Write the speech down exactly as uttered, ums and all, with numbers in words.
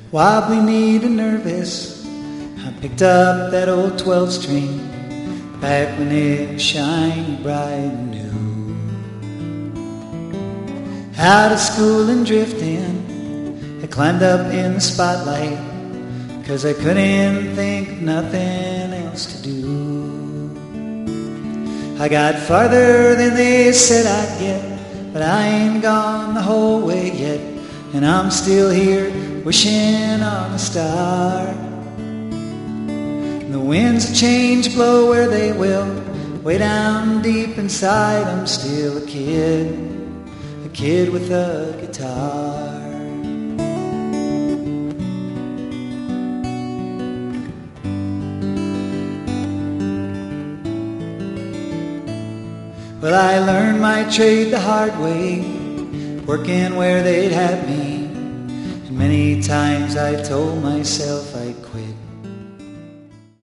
wobbly kneed and nervous, I picked up that old twelve string back when it was shiny bright and new. Out of school and drifting, I climbed up in the spotlight, 'cause I couldn't think of nothing else to do. I got farther than they said I'd get, but I ain't gone the whole way yet, and I'm still here wishing on a star. And the winds of change blow where they will, way down deep inside I'm still a kid, a kid with a guitar. Well, I learned my trade the hard way, working where they'd have me, and many times I told myself I'd quit.